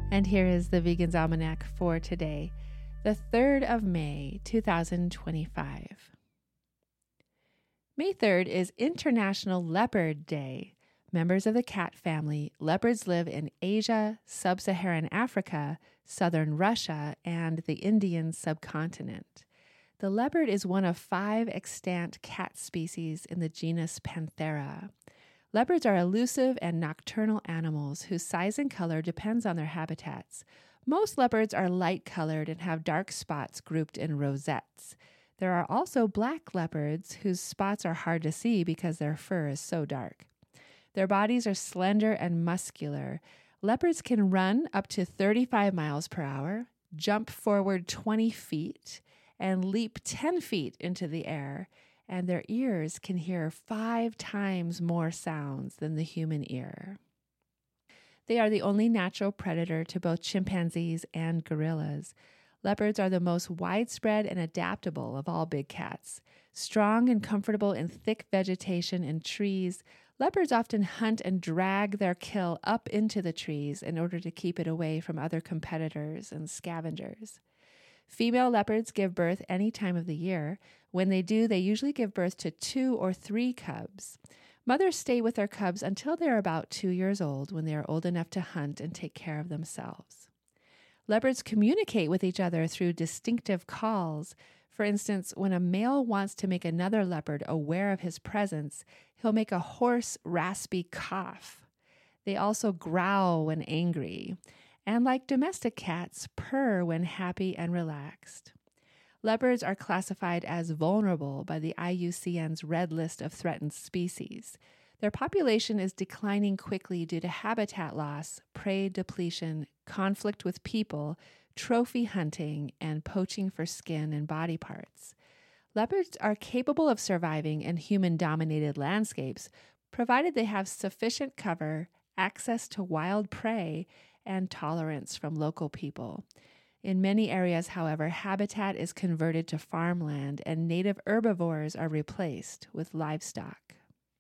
And here is the Vegan's Almanac for today, the 3rd of May, 2025. May 3rd is International Leopard Day. Members of the cat family, leopards live in Asia, sub-Saharan Africa, southern Russia, and the Indian subcontinent. The leopard is one of 5 extant cat species in the genus Panthera. Leopards are elusive and nocturnal animals whose size and color depends on their habitats. Most leopards are light-colored and have dark spots grouped in rosettes. There are also black leopards whose spots are hard to see because their fur is so dark. Their bodies are slender and muscular. Leopards can run up to 35 miles per hour, jump forward 20 feet, and leap 10 feet into the air, and their ears can hear 5 times more sounds than the human ear. They are the only natural predator to both chimpanzees and gorillas. Leopards are the most widespread and adaptable of all big cats. Strong and comfortable in thick vegetation and trees, leopards often hunt and drag their kill up into the trees in order to keep it away from other competitors and scavengers. Female leopards give birth any time of the year. When they do, they usually give birth to 2 or 3 cubs. Mothers stay with their cubs until they are about 2 years old, when they are old enough to hunt and take care of themselves. Leopards communicate with each other through distinctive calls. For instance, when a male wants to make another leopard aware of his presence, he'll make a hoarse, raspy cough. They also growl when angry, and like domestic cats, purr when happy and relaxed. Leopards are classified as vulnerable by the IUCN's Red List of Threatened Species. Their population is declining quickly due to habitat loss, prey depletion, conflict with people, trophy hunting, and poaching for skin and body parts. Leopards are capable of surviving in human-dominated landscapes, provided they have sufficient cover, access to wild prey, and tolerance from local people. In many areas, however, habitat is converted to farmland and native herbivores are replaced with livestock.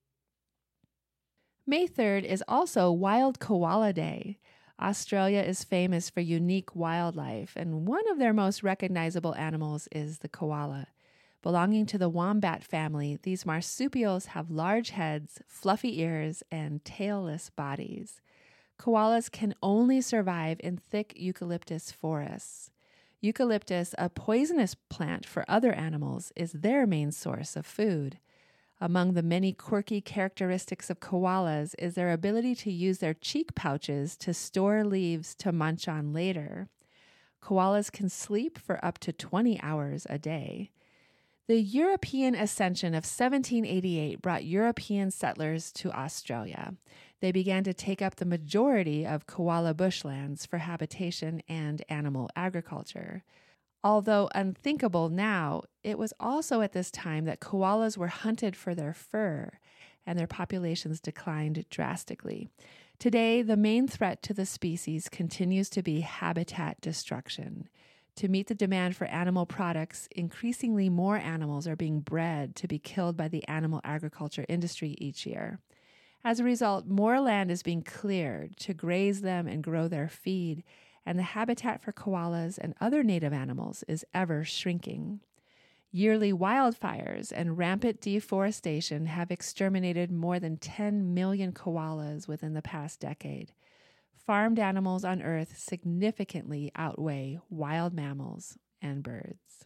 May 3rd is also Wild Koala Day. Australia is famous for unique wildlife, and one of their most recognizable animals is the koala. Belonging to the wombat family, these marsupials have large heads, fluffy ears, and tailless bodies. Koalas can only survive in thick eucalyptus forests. Eucalyptus, a poisonous plant for other animals, is their main source of food. Among the many quirky characteristics of koalas is their ability to use their cheek pouches to store leaves to munch on later. Koalas can sleep for up to 20 hours a day. The European ascension of 1788 brought European settlers to Australia. They began to take up the majority of koala bushlands for habitation and animal agriculture. Although unthinkable now, it was also at this time that koalas were hunted for their fur, and their populations declined drastically. Today, the main threat to the species continues to be habitat destruction. To meet the demand for animal products, increasingly more animals are being bred to be killed by the animal agriculture industry each year. As a result, more land is being cleared to graze them and grow their feed, and the habitat for koalas and other native animals is ever shrinking. Yearly wildfires and rampant deforestation have exterminated more than 10 million koalas within the past decade. Farmed animals on Earth significantly outweigh wild mammals and birds.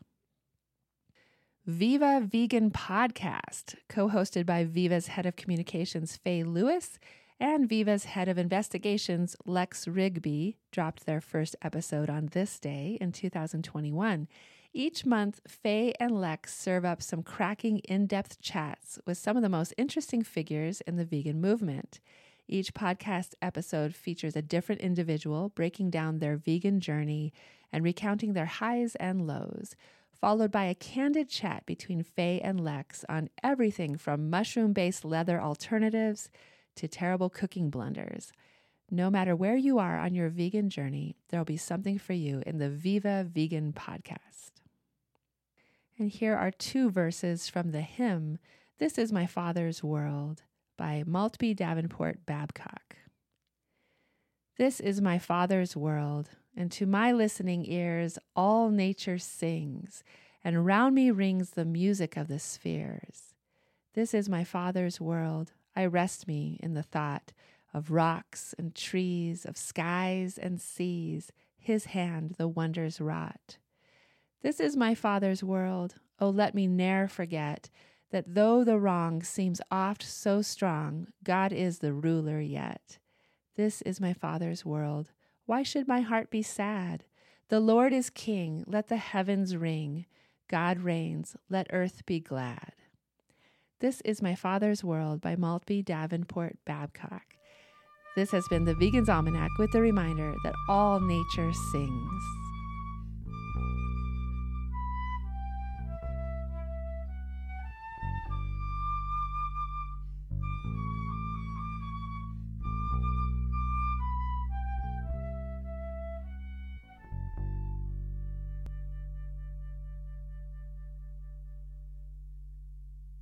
Viva Vegan Podcast, co-hosted by Viva's head of communications, Faye Lewis, and Viva's head of investigations, Lex Rigby, dropped their first episode on this day in 2021. Each month, Faye and Lex serve up some cracking, in-depth chats with some of the most interesting figures in the vegan movement. Each podcast episode features a different individual breaking down their vegan journey and recounting their highs and lows, followed by a candid chat between Faye and Lex on everything from mushroom-based leather alternatives to terrible cooking blunders. No matter where you are on your vegan journey, there'll be something for you in the Viva Vegan Podcast. And here are 2 verses from the hymn, "This is My Father's World," by Maltby Davenport Babcock. This is my Father's world, and to my listening ears all nature sings, and round me rings the music of the spheres. This is my Father's world. I rest me in the thought of rocks and trees, of skies and seas, his hand the wonders wrought. This is my Father's world. Oh, let me ne'er forget that though the wrong seems oft so strong, God is the ruler yet. This is my Father's world. Why should my heart be sad? The Lord is King. Let the heavens ring. God reigns. Let earth be glad. This is my Father's world by Maltby Davenport Babcock. This has been the Vegan's Almanac with the reminder that all nature sings.